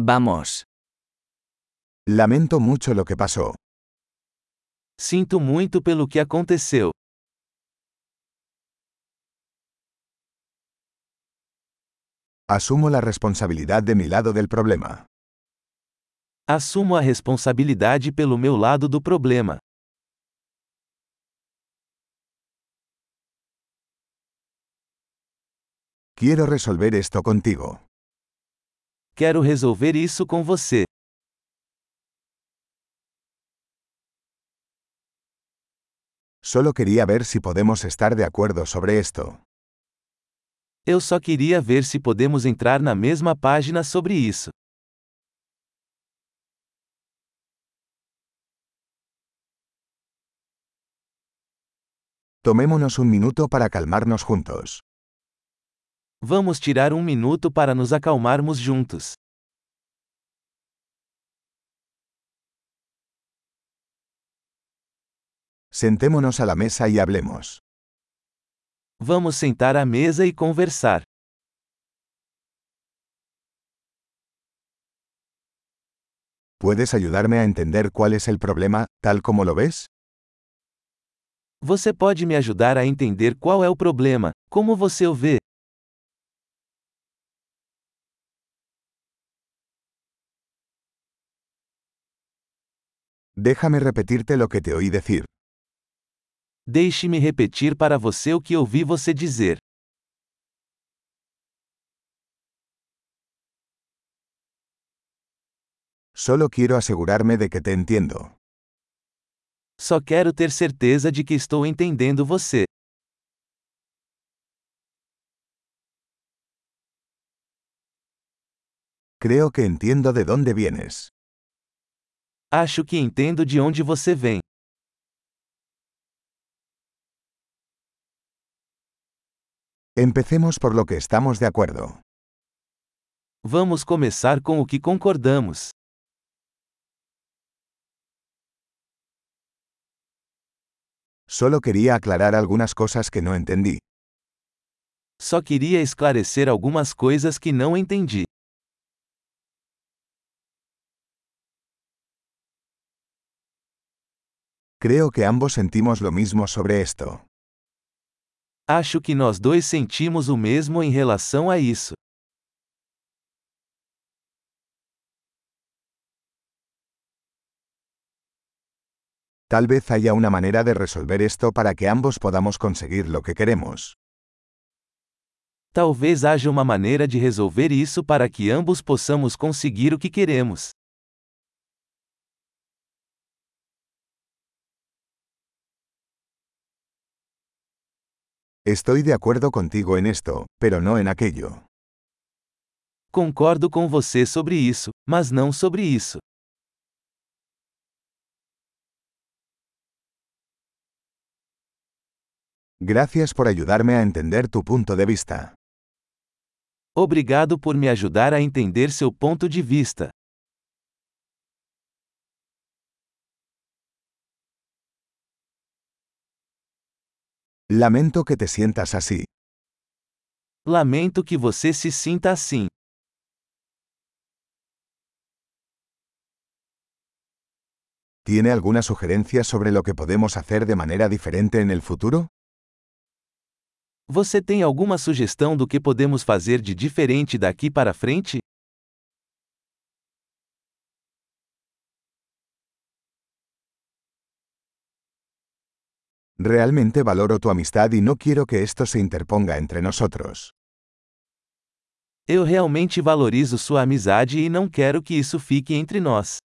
Vamos. Lamento mucho lo que pasó. Sinto muito pelo que aconteceu. Asumo la responsabilidad de mi lado del problema. Assumo a responsabilidade pelo meu lado do problema. Quiero resolver esto contigo. Quero resolver isso com você. Solo quería ver si podemos estar de acuerdo sobre esto. Eu só queria ver se podemos entrar na mesma página sobre isso. Tomémonos un minuto para calmarnos juntos. Vamos tirar um minuto para nos acalmarmos juntos. Sentémonos a la mesa y hablemos. Vamos sentar à mesa e conversar. ¿Puedes ayudarme a entender cuál es el problema, tal como lo ves? Você pode me ajudar a entender qual é o problema, como você o vê? Déjame repetirte lo que te oí decir. Deixe-me repetir para você o que ouvi você dizer. Solo quiero asegurarme de que te entiendo. Só quero ter certeza de que estou entendendo você. Creo que entiendo de dónde vienes. Acho que entendo de onde você vem. Empecemos por lo que estamos de acuerdo. Vamos começar com o que concordamos. Solo quería aclarar algunas cosas que no entendí. Só queria esclarecer algumas coisas que não entendi. Creo que ambos sentimos lo mismo sobre esto. Acho que nós dois sentimos o mesmo em relação a isso. Tal vez haya una manera de resolver esto para que ambos podamos conseguir lo que queremos. Talvez haja uma maneira de resolver isso para que ambos possamos conseguir o que queremos. Estoy de acuerdo contigo en esto, pero no en aquello. Concordo com você sobre isso, mas não sobre isso. Gracias por ayudarme a entender tu punto de vista. Obrigado por me ajudar a entender seu ponto de vista. Lamento que te sientas así. Lamento que você se sinta assim. ¿Tiene alguna sugerencia sobre lo que podemos hacer de manera diferente en el futuro? Você tem alguma sugestão do que podemos fazer de diferente daqui para frente? Realmente valoro tu amistad y no quiero que esto se interponga entre nosotros. Eu realmente valorizo sua amizade e não quero que isso fique entre nós.